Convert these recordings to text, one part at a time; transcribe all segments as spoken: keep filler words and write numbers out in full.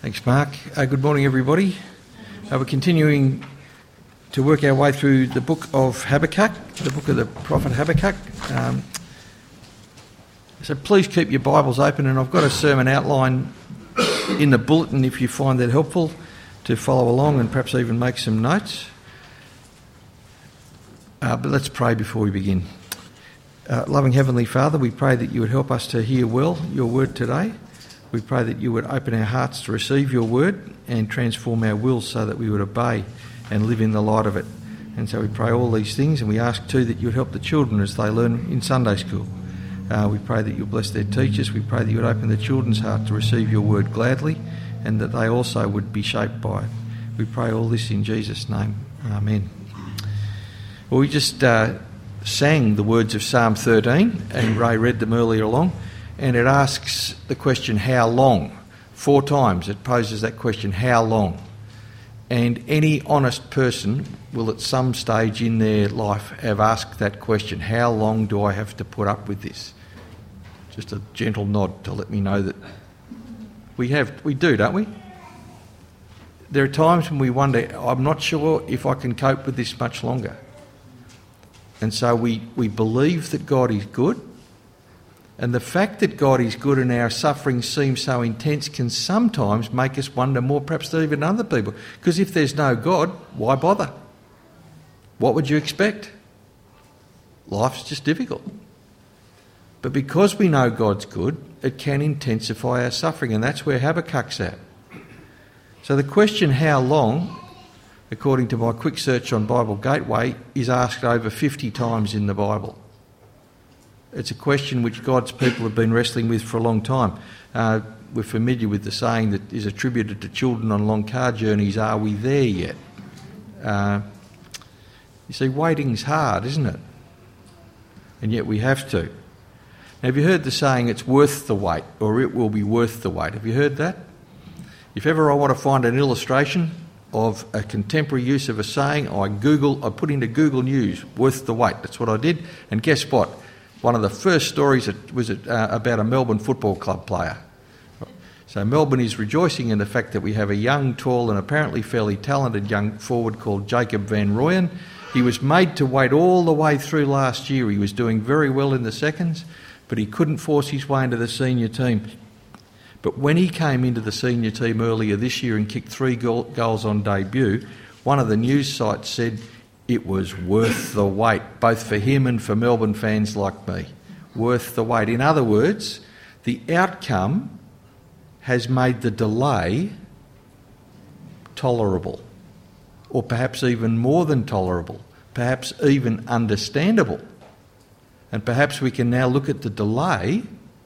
Thanks, Mark. Uh, good morning, everybody. Uh, we're continuing to work our way through the book of Habakkuk, the book of the prophet Habakkuk. Um, so please keep your Bibles open, and I've got a sermon outline in the bulletin if you find that helpful to follow along and perhaps even make some notes. Uh, but let's pray before we begin. Uh, loving Heavenly Father, we pray that you would help us to hear well your word today. We pray that you would open our hearts to receive your word and transform our wills so that we would obey and live in the light of it. And so we pray all these things, and we ask too that you would help the children as they learn in Sunday school. Uh, we pray that you'll bless their teachers. We pray that you would open the children's heart to receive your word gladly, and that they also would be shaped by it. We pray all this in Jesus' name. Amen. Well, we just uh, sang the words of Psalm thirteen, and Ray read them earlier along. And it asks the question, how long? Four times it poses that question, how long? And any honest person will at some stage in their life have asked that question, how long do I have to put up with this? Just a gentle nod to let me know that we have, we do, don't we? There are times when we wonder, I'm not sure if I can cope with this much longer. And so we, we believe that God is good. And the fact that God is good and our suffering seems so intense can sometimes make us wonder more perhaps than even other people. Because if there's no God, why bother? What would you expect? Life's just difficult. But because we know God's good, it can intensify our suffering, and that's where Habakkuk's at. So the question, how long, according to my quick search on Bible Gateway, is asked over fifty times in the Bible. It's a question which God's people have been wrestling with for a long time. Uh, we're familiar with the saying that is attributed to children on long car journeys, are we there yet? Uh, you see, waiting's hard, isn't it? And yet we have to. Now, have you heard the saying, it's worth the wait, or it will be worth the wait? Have you heard that? If ever I want to find an illustration of a contemporary use of a saying, I Google, I put into Google News, worth the wait. That's what I did. And guess what? One of the first stories was uh, about a Melbourne Football Club player. So Melbourne is rejoicing in the fact that we have a young, tall and apparently fairly talented young forward called Jacob van Rooyen. He was made to wait all the way through last year. He was doing very well in the seconds, but he couldn't force his way into the senior team. But when he came into the senior team earlier this year and kicked three goal, goals on debut, one of the news sites said, it was worth the wait, both for him and for Melbourne fans like me. Worth the wait. In other words, the outcome has made the delay tolerable, or perhaps even more than tolerable, perhaps even understandable. And perhaps we can now look at the delay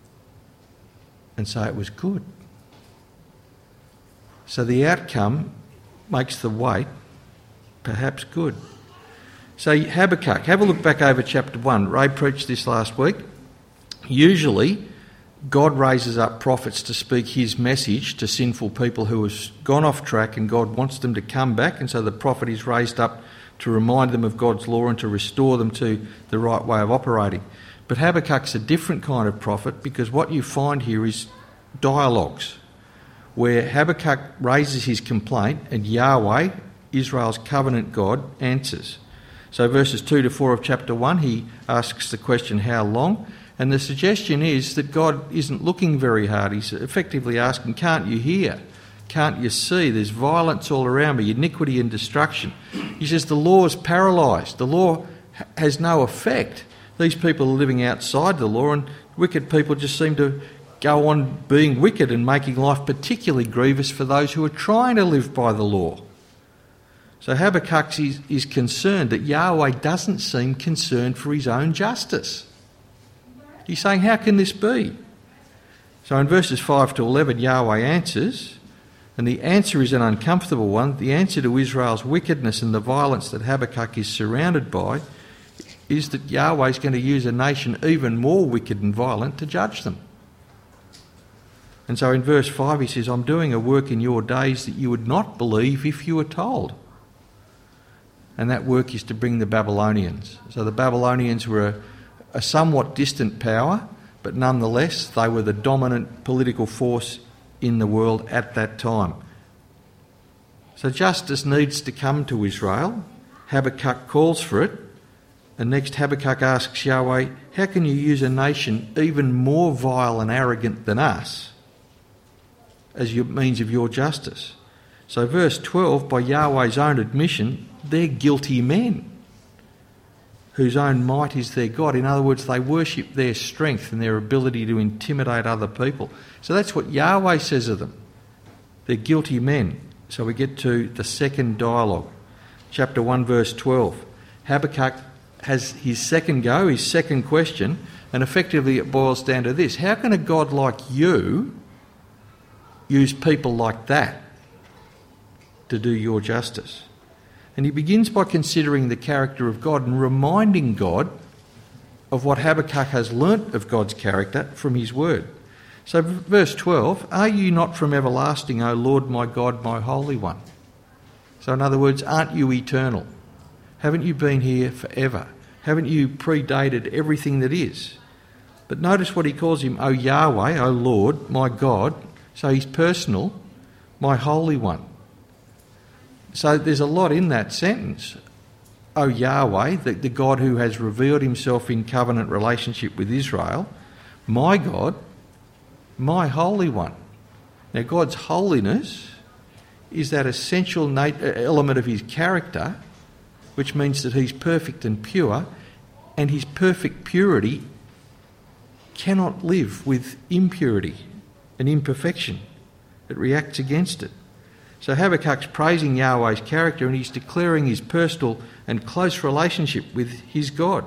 and say it was good. So the outcome makes the wait perhaps good. So Habakkuk, have a look back over chapter one. Ray preached this last week. Usually, God raises up prophets to speak his message to sinful people who have gone off track, and God wants them to come back, and so the prophet is raised up to remind them of God's law and to restore them to the right way of operating. But Habakkuk's a different kind of prophet, because what you find here is dialogues where Habakkuk raises his complaint and Yahweh, Israel's covenant God, answers. So verses two to four of chapter one, he asks the question, how long? And the suggestion is that God isn't looking very hard. He's effectively asking, can't you hear? Can't you see? There's violence all around me, iniquity and destruction. He says the law is paralysed. The law has no effect. These people are living outside the law, and wicked people just seem to go on being wicked and making life particularly grievous for those who are trying to live by the law. So Habakkuk is, is concerned that Yahweh doesn't seem concerned for his own justice. He's saying, how can this be? So in verses five to eleven, Yahweh answers, and the answer is an uncomfortable one. The answer to Israel's wickedness and the violence that Habakkuk is surrounded by is that Yahweh is going to use a nation even more wicked and violent to judge them. And so in verse five he says, I'm doing a work in your days that you would not believe if you were told. And that work is to bring the Babylonians. So the Babylonians were a, a somewhat distant power, but nonetheless they were the dominant political force in the world at that time. So justice needs to come to Israel. Habakkuk calls for it. And next Habakkuk asks Yahweh, how can you use a nation even more vile and arrogant than us as your means of your justice? So verse twelve, by Yahweh's own admission, they're guilty men whose own might is their God. In other words, they worship their strength and their ability to intimidate other people. So that's what Yahweh says of them. They're guilty men. So we get to the second dialogue, chapter one, verse twelve. Habakkuk has his second go, his second question, and effectively it boils down to this. How can a God like you use people like that to do your justice? And he begins by considering the character of God and reminding God of what Habakkuk has learnt of God's character from his word. So verse twelve, are you not from everlasting, O Lord my God, my Holy One? So in other words, aren't you eternal? Haven't you been here forever? Haven't you predated everything that is? But notice what he calls him, O Yahweh, O Lord, my God. So he's personal, my Holy One. So there's a lot in that sentence. O Yahweh, the, the God who has revealed himself in covenant relationship with Israel, my God, my Holy One. Now God's holiness is that essential nat- element of his character, which means that he's perfect and pure, and his perfect purity cannot live with impurity and imperfection. It reacts against it. So Habakkuk's praising Yahweh's character and he's declaring his personal and close relationship with his God.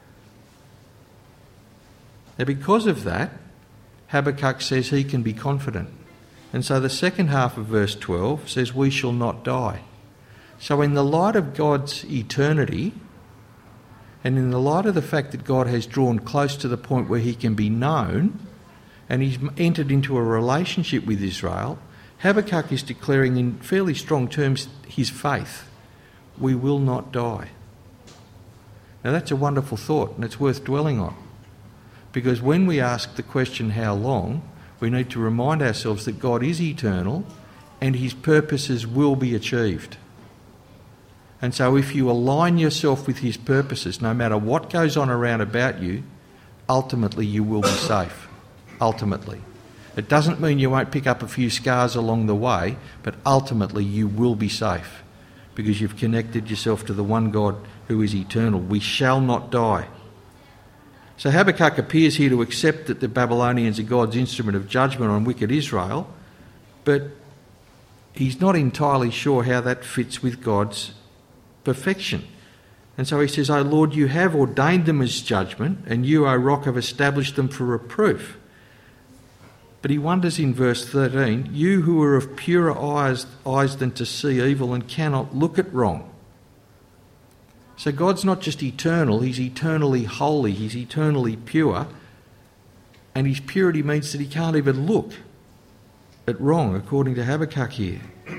Now because of that, Habakkuk says he can be confident. And so the second half of verse twelve says, we shall not die. So in the light of God's eternity, and in the light of the fact that God has drawn close to the point where he can be known, and he's entered into a relationship with Israel, Habakkuk is declaring in fairly strong terms his faith. We will not die. Now that's a wonderful thought, and it's worth dwelling on. Because when we ask the question, how long, we need to remind ourselves that God is eternal and his purposes will be achieved. And so if you align yourself with his purposes, no matter what goes on around about you, ultimately you will be safe. Ultimately. It doesn't mean you won't pick up a few scars along the way, but ultimately you will be safe because you've connected yourself to the one God who is eternal. We shall not die. So Habakkuk appears here to accept that the Babylonians are God's instrument of judgment on wicked Israel, but he's not entirely sure how that fits with God's perfection. And so he says, O Lord, you have ordained them as judgment, and you, O Rock, have established them for reproof. But he wonders in verse thirteen, you who are of purer eyes, eyes than to see evil and cannot look at wrong. So God's not just eternal, he's eternally holy, he's eternally pure, and his purity means that he can't even look at wrong, according to Habakkuk here.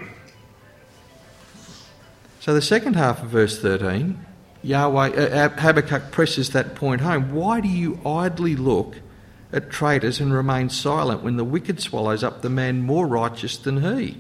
So the second half of verse thirteen, Yahweh, uh, Habakkuk presses that point home. Why do you idly look at traitors and remain silent when the wicked swallows up the man more righteous than he?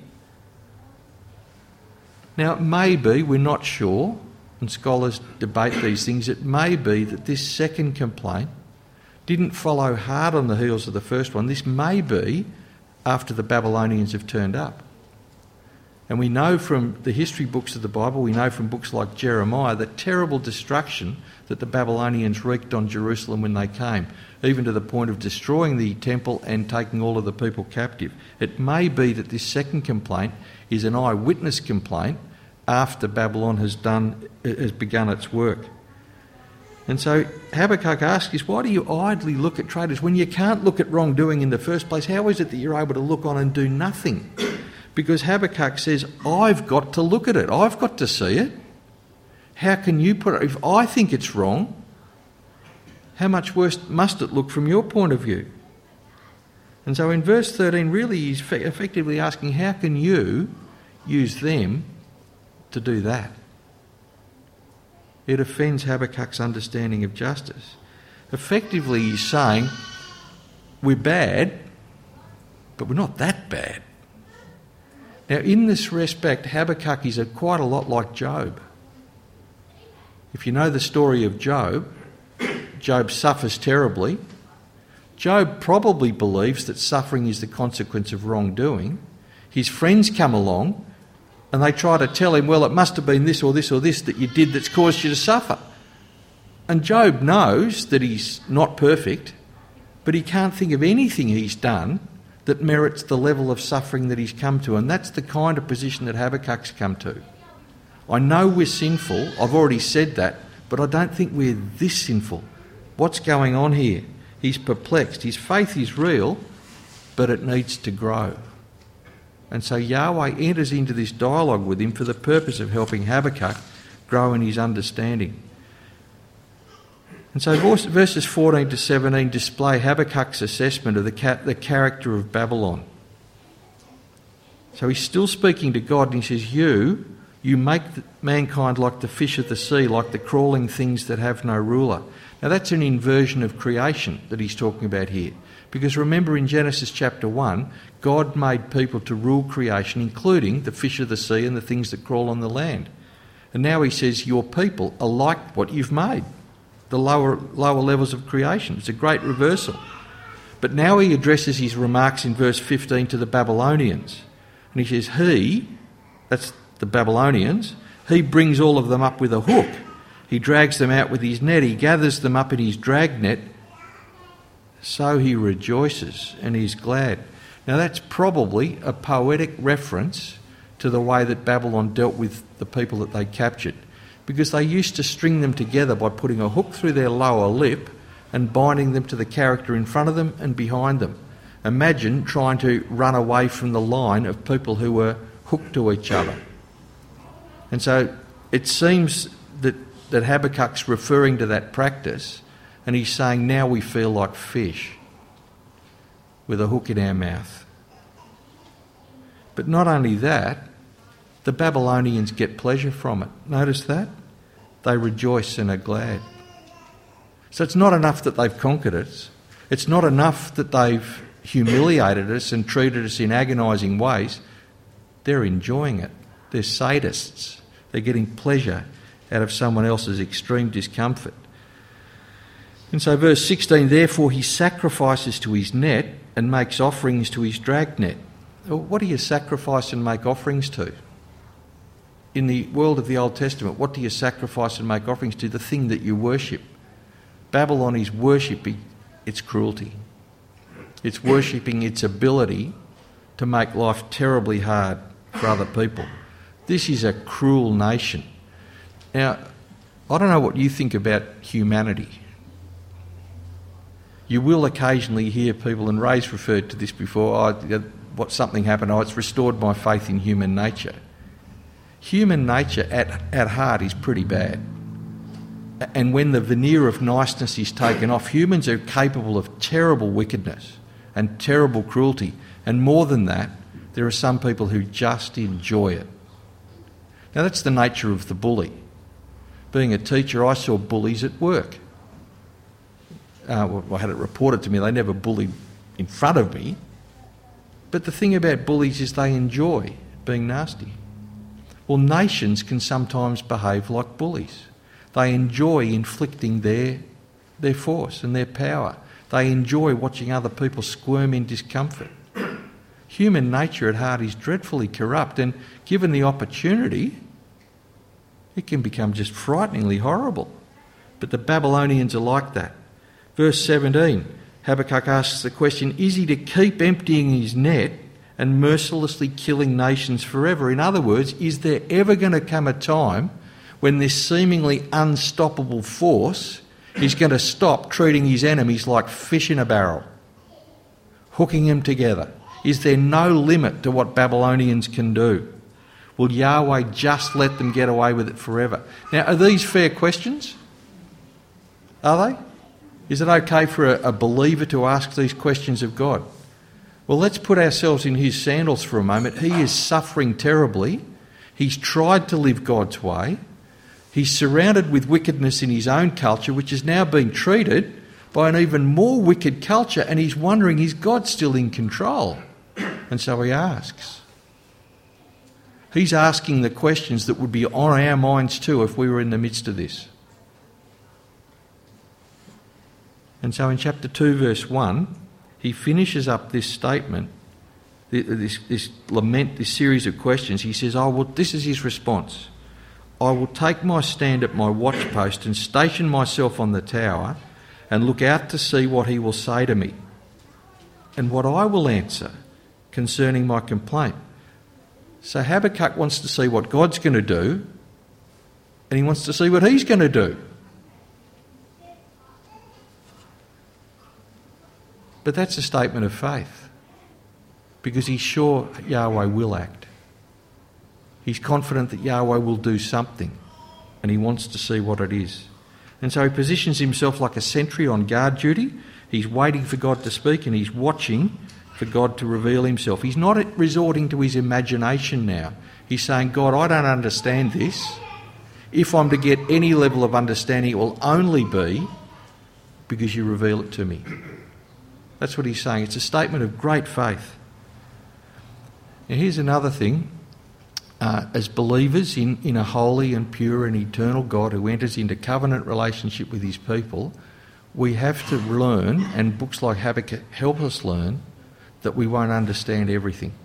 Now, it may be, we're not sure, and scholars debate these things, it may be that this second complaint didn't follow hard on the heels of the first one. This may be after the Babylonians have turned up. And we know from the history books of the Bible, we know from books like Jeremiah, the terrible destruction that the Babylonians wreaked on Jerusalem when they came, even to the point of destroying the temple and taking all of the people captive. It may be that this second complaint is an eyewitness complaint after Babylon has done has begun its work. And so Habakkuk asks us, why do you idly look at traitors? When you can't look at wrongdoing in the first place, how is it that you're able to look on and do nothing? Because Habakkuk says, I've got to look at it. I've got to see it. How can you put it? If I think it's wrong, how much worse must it look from your point of view? And so in verse thirteen, really he's effectively asking, how can you use them to do that? It offends Habakkuk's understanding of justice. Effectively he's saying, we're bad, but we're not that bad. Now, in this respect, Habakkuk is a, quite a lot like Job. If you know the story of Job, Job suffers terribly. Job probably believes that suffering is the consequence of wrongdoing. His friends come along and they try to tell him, well, it must have been this or this or this that you did that's caused you to suffer. And Job knows that he's not perfect, but he can't think of anything he's done that merits the level of suffering that he's come to. And that's the kind of position that Habakkuk's come to. I know we're sinful, I've already said that, but I don't think we're this sinful. What's going on here? He's perplexed. His faith is real, but it needs to grow. And so Yahweh enters into this dialogue with him for the purpose of helping Habakkuk grow in his understanding. And so verses fourteen to seventeen display Habakkuk's assessment of the, ca- the character of Babylon. So he's still speaking to God and he says, you, you make mankind like the fish of the sea, like the crawling things that have no ruler. Now that's an inversion of creation that he's talking about here. Because remember in Genesis chapter one, God made people to rule creation, including the fish of the sea and the things that crawl on the land. And now he says, your people are like what you've made, the lower, lower levels of creation. It's a great reversal. But now he addresses his remarks in verse fifteen to the Babylonians. And he says, he, that's the Babylonians, he brings all of them up with a hook. He drags them out with his net. He gathers them up in his dragnet. So he rejoices and he's glad. Now that's probably a poetic reference to the way that Babylon dealt with the people that they captured, because they used to string them together by putting a hook through their lower lip and binding them to the character in front of them and behind them. Imagine trying to run away from the line of people who were hooked to each other. And so it seems that, that Habakkuk's referring to that practice, and he's saying now we feel like fish with a hook in our mouth. But not only that, the Babylonians get pleasure from it. Notice that? They rejoice and are glad. So it's not enough that they've conquered us. It's not enough that they've humiliated us and treated us in agonising ways. They're enjoying it. They're sadists. They're getting pleasure out of someone else's extreme discomfort. And so verse sixteen, therefore he sacrifices to his net and makes offerings to his dragnet. Well, what do you sacrifice and make offerings to? In the world of the Old Testament, what do you sacrifice and make offerings to? The thing that you worship. Babylon is worshipping its cruelty. It's worshipping its ability to make life terribly hard for other people. This is a cruel nation. Now, I don't know what you think about humanity. You will occasionally hear people, and Ray's referred to this before, oh, what something happened, oh, it's restored my faith in human nature. Human nature at, at heart is pretty bad. And when the veneer of niceness is taken off, humans are capable of terrible wickedness and terrible cruelty. And more than that, there are some people who just enjoy it. Now that's the nature of the bully. Being a teacher, I saw bullies at work. Uh, well, I had it reported to me, they never bullied in front of me. But the thing about bullies is they enjoy being nasty. Well, nations can sometimes behave like bullies. They enjoy inflicting their, their force and their power. They enjoy watching other people squirm in discomfort. Human nature at heart is dreadfully corrupt, and given the opportunity, it can become just frighteningly horrible. But the Babylonians are like that. Verse seventeen, Habakkuk asks the question, is he to keep emptying his net and mercilessly killing nations forever? In other words, is there ever going to come a time when this seemingly unstoppable force is going to stop treating his enemies like fish in a barrel, hooking them together? Is there no limit to what Babylonians can do? Will Yahweh just let them get away with it forever? Now, are these fair questions? Are they? Is it okay for a, a believer to ask these questions of God? Well, let's put ourselves in his sandals for a moment. He is suffering terribly. He's tried to live God's way. He's surrounded with wickedness in his own culture, which is now being treated by an even more wicked culture, and he's wondering, is God still in control? And so he asks. He's asking the questions that would be on our minds too if we were in the midst of this. And so in chapter two, verse one, he finishes up this statement, this, this lament, this series of questions. He says, "I will." This is his response. "I will take my stand at my watchpost and station myself on the tower and look out to see what he will say to me and what I will answer concerning my complaint." So Habakkuk wants to see what God's going to do, and he wants to see what he's going to do. But that's a statement of faith, because he's sure Yahweh will act. He's confident that Yahweh will do something, and he wants to see what it is. And so he positions himself like a sentry on guard duty. He's waiting for God to speak, and he's watching for God to reveal himself. He's not resorting to his imagination now. He's saying, "God, I don't understand this. If I'm to get any level of understanding, it will only be because you reveal it to me." That's what he's saying. It's a statement of great faith. Now here's another thing. Uh, as believers in, in a holy and pure and eternal God who enters into covenant relationship with his people, we have to learn, and books like Habakkuk help us learn, that we won't understand everything.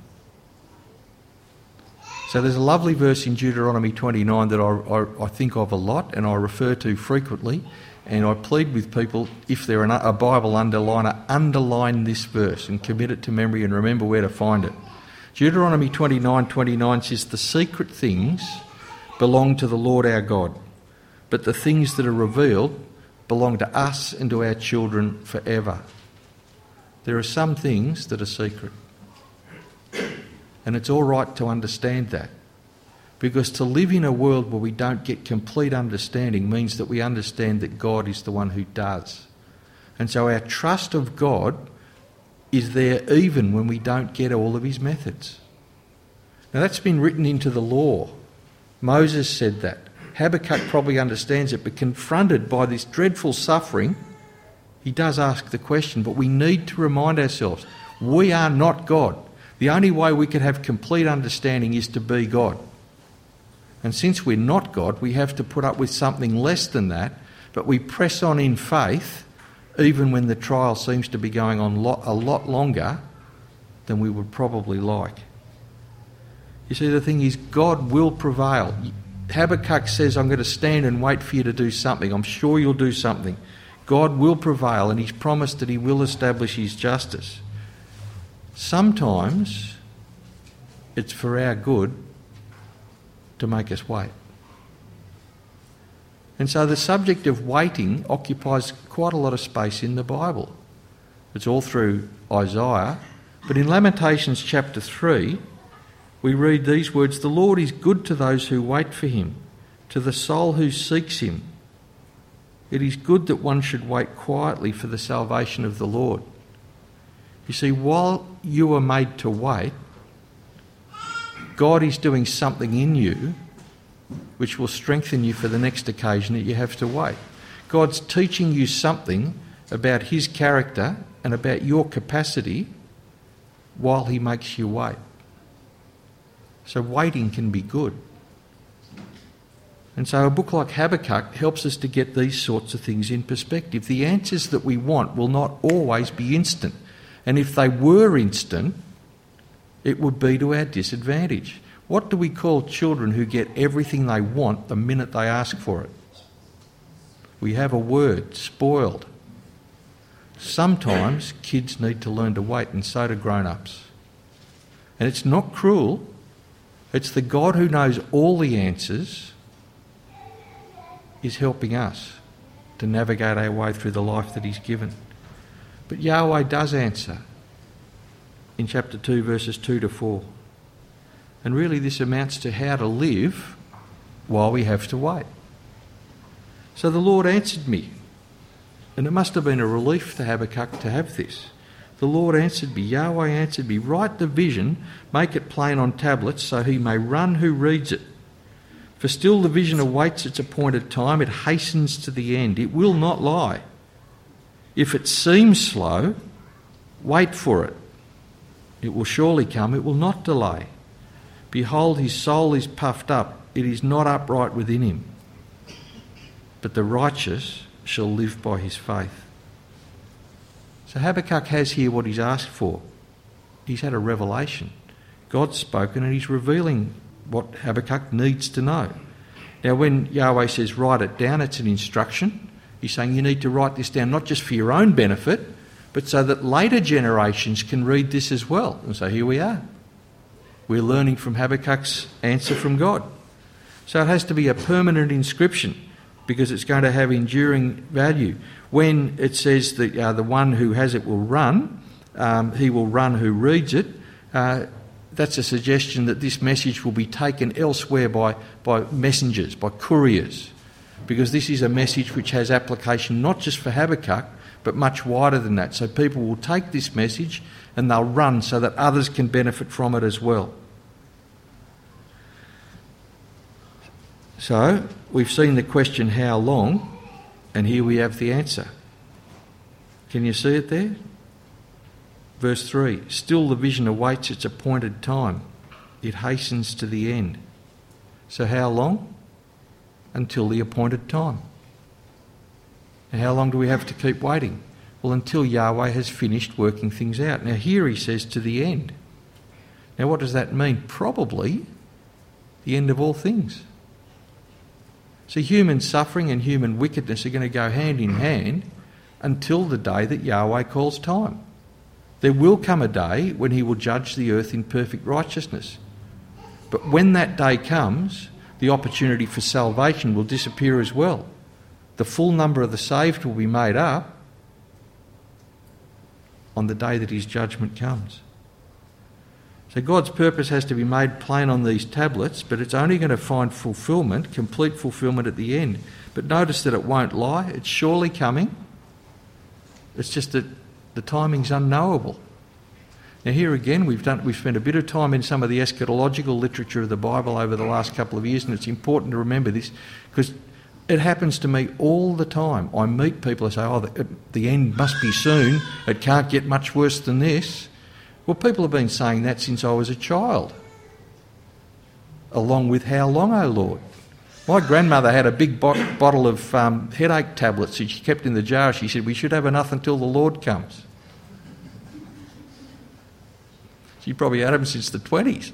So there's a lovely verse in Deuteronomy twenty-nine that I, I, I think of a lot and I refer to frequently, and I plead with people, if they're an, a Bible underliner, underline this verse and commit it to memory and remember where to find it. Deuteronomy twenty-nine twenty-nine says, "The secret things belong to the Lord our God, but the things that are revealed belong to us and to our children forever." There are some things that are secret. And it's all right to understand that. Because to live in a world where we don't get complete understanding means that we understand that God is the one who does. And so our trust of God is there even when we don't get all of his methods. Now that's been written into the law. Moses said that. Habakkuk probably understands it, but confronted by this dreadful suffering, he does ask the question, but we need to remind ourselves, we are not God. The only way we can have complete understanding is to be God. And since we're not God, we have to put up with something less than that, but we press on in faith even when the trial seems to be going on a lot longer than we would probably like. You see, the thing is, God will prevail. Habakkuk says, "I'm going to stand and wait for you to do something. I'm sure you'll do something." God will prevail, and he's promised that he will establish his justice. Sometimes it's for our good to make us wait. And so the subject of waiting occupies quite a lot of space in the Bible. It's all through Isaiah, but in Lamentations chapter three, we read these words, "The Lord is good to those who wait for him, to the soul who seeks him. It is good that one should wait quietly for the salvation of the Lord." You see, while you are made to wait, God is doing something in you which will strengthen you for the next occasion that you have to wait. God's teaching you something about his character and about your capacity while he makes you wait. So waiting can be good. And so a book like Habakkuk helps us to get these sorts of things in perspective. The answers that we want will not always be instant. And if they were instant, it would be to our disadvantage. What do we call children who get everything they want the minute they ask for it? We have a word, spoiled. Sometimes kids need to learn to wait, and so do grown-ups. And it's not cruel. It's the God who knows all the answers is helping us to navigate our way through the life that he's given. But Yahweh does answer in chapter two, verses two to four. And really this amounts to how to live while we have to wait. So the Lord answered me, and it must have been a relief to Habakkuk to have this. The Lord answered me, Yahweh answered me, "Write the vision, make it plain on tablets, so he may run who reads it. For still the vision awaits its appointed time, it hastens to the end, it will not lie. If it seems slow, wait for it, It will surely come, it will not delay. Behold, his soul is puffed up, it is not upright within him. But the righteous shall live by his faith. So Habakkuk has here what he's asked for. He's had a revelation. God's spoken and he's revealing what Habakkuk needs to know. Now when Yahweh says write it down, it's an instruction. He's saying you need to write this down not just for your own benefit, but so that later generations can read this as well. And so here we are. We're learning from Habakkuk's answer from God. So it has to be a permanent inscription because it's going to have enduring value. When it says that uh, the one who has it will run, um, he will run who reads it, uh, that's a suggestion that this message will be taken elsewhere by, by messengers, by couriers, because this is a message which has application not just for Habakkuk, but much wider than that. So people will take this message and they'll run so that others can benefit from it as well. So we've seen the question, how long? And here we have the answer. Can you see it there? Verse three, still the vision awaits its appointed time. It hastens to the end. So how long? Until the appointed time. And how long do we have to keep waiting? Well, until Yahweh has finished working things out. Now here he says to the end. Now what does that mean? Probably the end of all things. See, human suffering and human wickedness are going to go hand in hand until the day that Yahweh calls time. There will come a day when he will judge the earth in perfect righteousness. But when that day comes, the opportunity for salvation will disappear as well. The full number of the saved will be made up on the day that his judgment comes. So God's purpose has to be made plain on these tablets, but it's only going to find fulfilment, complete fulfilment at the end. But notice that it won't lie. It's surely coming. It's just that the timing's unknowable. Now here again, we've done we've spent a bit of time in some of the eschatological literature of the Bible over the last couple of years, and it's important to remember this because it happens to me all the time. I meet people who say, oh, the, the end must be soon. It can't get much worse than this. Well, people have been saying that since I was a child. Along with how long, O Lord? My grandmother had a big bo- bottle of um, headache tablets that she kept in the jar. She said, we should have enough until the Lord comes. She probably had them since the twenties.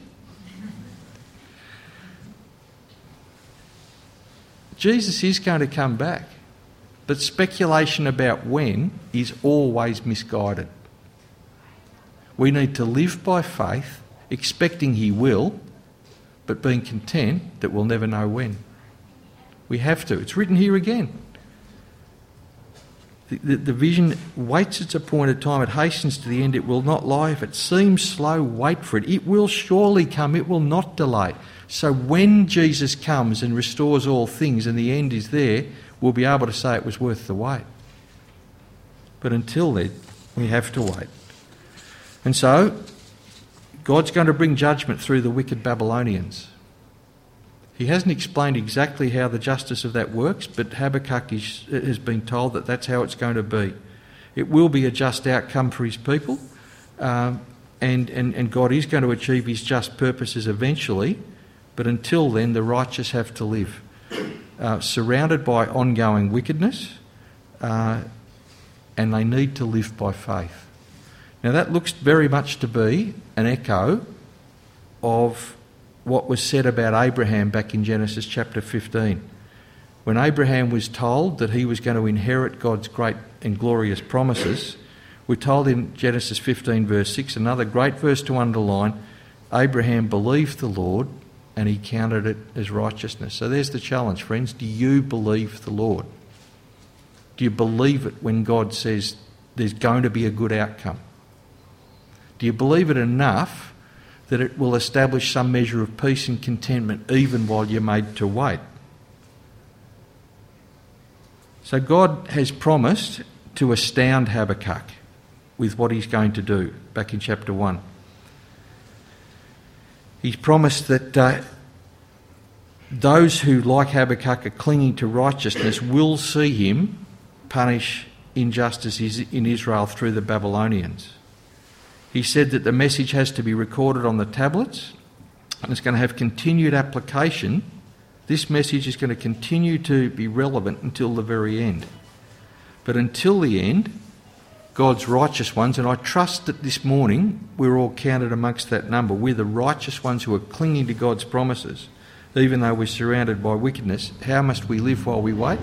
Jesus is going to come back, but speculation about when is always misguided. We need to live by faith, expecting he will, but being content that we'll never know when. We have to. It's written here again. The, the, the vision waits its appointed time. It hastens to the end. It will not lie. If it seems slow, wait for it. It will surely come. It will not delay. So when Jesus comes and restores all things and the end is there, we'll be able to say it was worth the wait. But until then, we have to wait. And so, God's going to bring judgment through the wicked Babylonians. He hasn't explained exactly how the justice of that works, but Habakkuk is, has been told that that's how it's going to be. It will be a just outcome for his people, um, and, and, and God is going to achieve his just purposes eventually, but until then, the righteous have to live, uh, surrounded by ongoing wickedness, uh, and they need to live by faith. Now that looks very much to be an echo of what was said about Abraham back in Genesis chapter fifteen. When Abraham was told that he was going to inherit God's great and glorious promises, we're told in Genesis fifteen verse six, another great verse to underline, Abraham believed the Lord and he counted it as righteousness. So there's the challenge, friends. Do you believe the Lord? Do you believe it when God says there's going to be a good outcome? Do you believe it enough that it will establish some measure of peace and contentment even while you're made to wait? So God has promised to astound Habakkuk with what he's going to do back in chapter one. He's promised that uh, those who, like Habakkuk, are clinging to righteousness will see him punish injustices in Israel through the Babylonians. He said that the message has to be recorded on the tablets and it's going to have continued application. This message is going to continue to be relevant until the very end. But until the end, God's righteous ones, and I trust that this morning we're all counted amongst that number. We're the righteous ones who are clinging to God's promises, even though we're surrounded by wickedness. How must we live while we wait?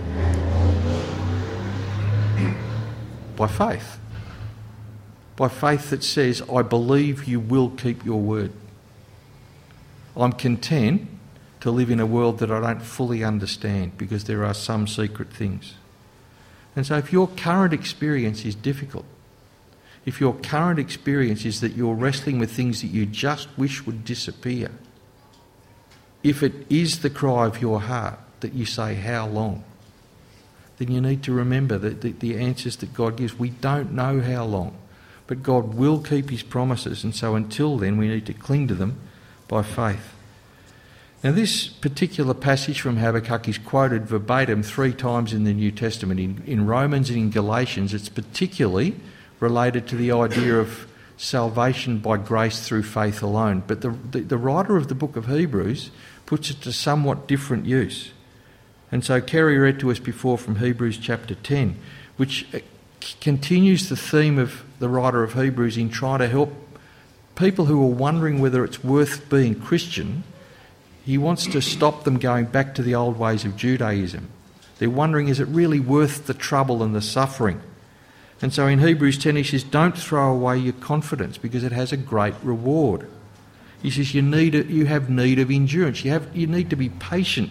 By faith. By faith that says, I believe you will keep your word. I'm content to live in a world that I don't fully understand because there are some secret things. And so if your current experience is difficult, if your current experience is that you're wrestling with things that you just wish would disappear, if it is the cry of your heart that you say, how long? Then you need to remember that the, the answers that God gives, we don't know how long, but God will keep his promises, and so until then we need to cling to them by faith. Now this particular passage from Habakkuk is quoted verbatim three times in the New Testament. In, in Romans and in Galatians, it's particularly related to the idea of salvation by grace through faith alone. But the, the, the writer of the book of Hebrews puts it to somewhat different use. And so Kerry read to us before from Hebrews chapter ten, which continues the theme of the writer of Hebrews in trying to help people who are wondering whether it's worth being Christian. He wants to stop them going back to the old ways of Judaism. They're wondering, is it really worth the trouble and the suffering? And so in Hebrews ten he says, don't throw away your confidence because it has a great reward. He says you need a, you have need of endurance. You have you need to be patient.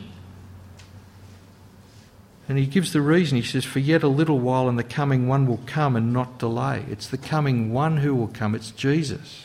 And he gives the reason. He says, for yet a little while and the coming one will come and not delay. It's the coming one who will come. It's Jesus.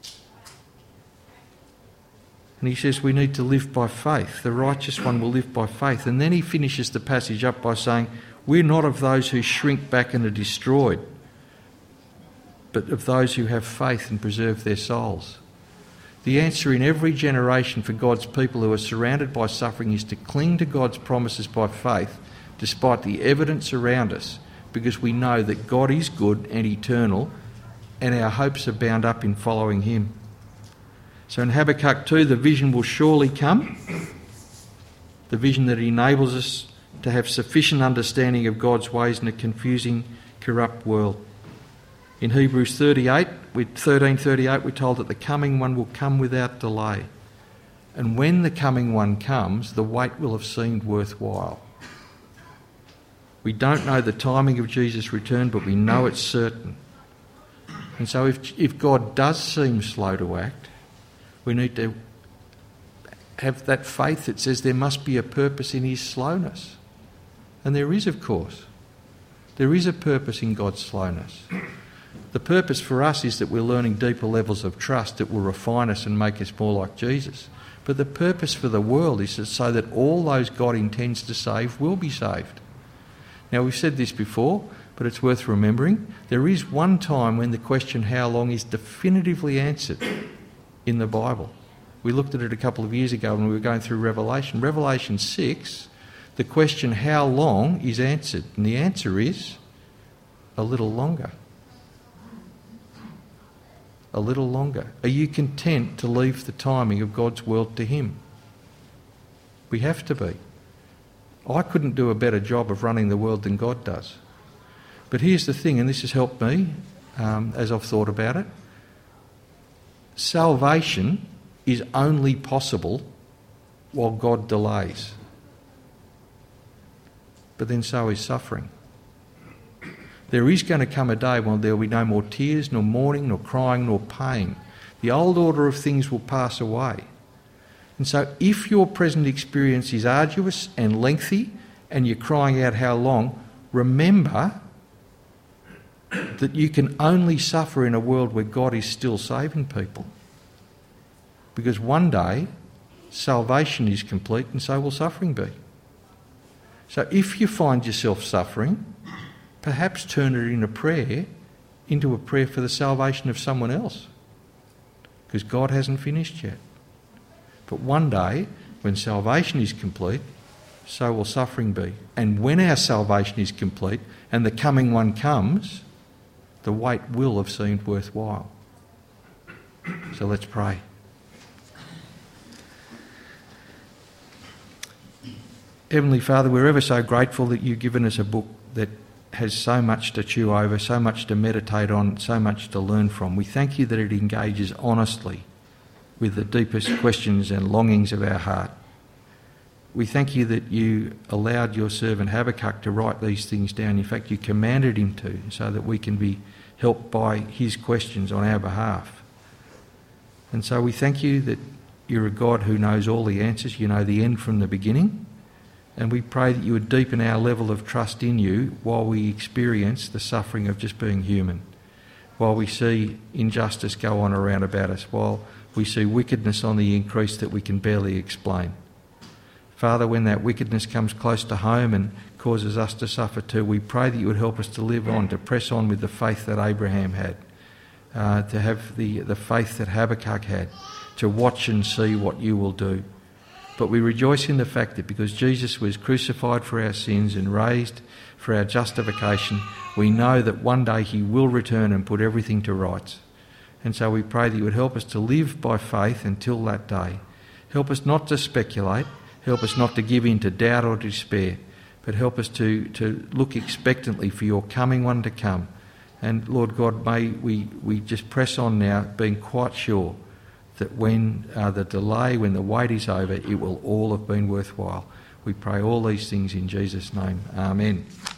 And he says we need to live by faith. The righteous one will live by faith. And then he finishes the passage up by saying, we're not of those who shrink back and are destroyed, but of those who have faith and preserve their souls. The answer in every generation for God's people who are surrounded by suffering is to cling to God's promises by faith, despite the evidence around us, because we know that God is good and eternal, and our hopes are bound up in following him. So in Habakkuk two, the vision will surely come, the vision that enables us to have sufficient understanding of God's ways in a confusing, corrupt world. In Hebrews thirty-eight, thirteen thirty-eight, we're told that the coming one will come without delay. And when the coming one comes, the wait will have seemed worthwhile. We don't know the timing of Jesus' return, but we know it's certain. And so if, if God does seem slow to act, we need to have that faith that says there must be a purpose in his slowness. And there is, of course. There is a purpose in God's slowness. The purpose for us is that we're learning deeper levels of trust that will refine us and make us more like Jesus. But the purpose for the world is so that all those God intends to save will be saved. Now, we've said this before, but it's worth remembering. There is one time when the question how long is definitively answered in the Bible. We looked at it a couple of years ago when we were going through Revelation. Revelation six, the question how long is answered, and the answer is a little longer. A little longer. Are you content to leave the timing of God's world to him? We have to be. I couldn't do a better job of running the world than God does. But here's the thing, and this has helped me um, as I've thought about it. Salvation is only possible while God delays. But then so is suffering. There is going to come a day when there will be no more tears, nor mourning, nor crying, nor pain. The old order of things will pass away. And so if your present experience is arduous and lengthy and you're crying out how long, remember that you can only suffer in a world where God is still saving people. Because one day salvation is complete and so will suffering be. So if you find yourself suffering, perhaps turn it in a prayer into a prayer for the salvation of someone else. Because God hasn't finished yet. But one day, when salvation is complete, so will suffering be. And when our salvation is complete and the coming one comes, the wait will have seemed worthwhile. So let's pray. Heavenly Father, we're ever so grateful that you've given us a book that has so much to chew over, so much to meditate on, so much to learn from. We thank you that it engages honestly with the deepest questions and longings of our heart. We thank you that you allowed your servant Habakkuk to write these things down. In fact, you commanded him to, so that we can be helped by his questions on our behalf. And so we thank you that you're a God who knows all the answers. You know the end from the beginning. And we pray that you would deepen our level of trust in you while we experience the suffering of just being human, while we see injustice go on around about us, while we see wickedness on the increase that we can barely explain. Father, when that wickedness comes close to home and causes us to suffer too, we pray that you would help us to live on, to press on with the faith that Abraham had, uh, to have the, the faith that Habakkuk had, to watch and see what you will do. But we rejoice in the fact that because Jesus was crucified for our sins and raised for our justification, we know that one day he will return and put everything to rights. And so we pray that you would help us to live by faith until that day. Help us not to speculate, help us not to give in to doubt or despair, but help us to, to look expectantly for your coming one to come. And Lord God, may we, we just press on now, being quite sure that when uh, the delay, when the wait is over, it will all have been worthwhile. We pray all these things in Jesus' name. Amen.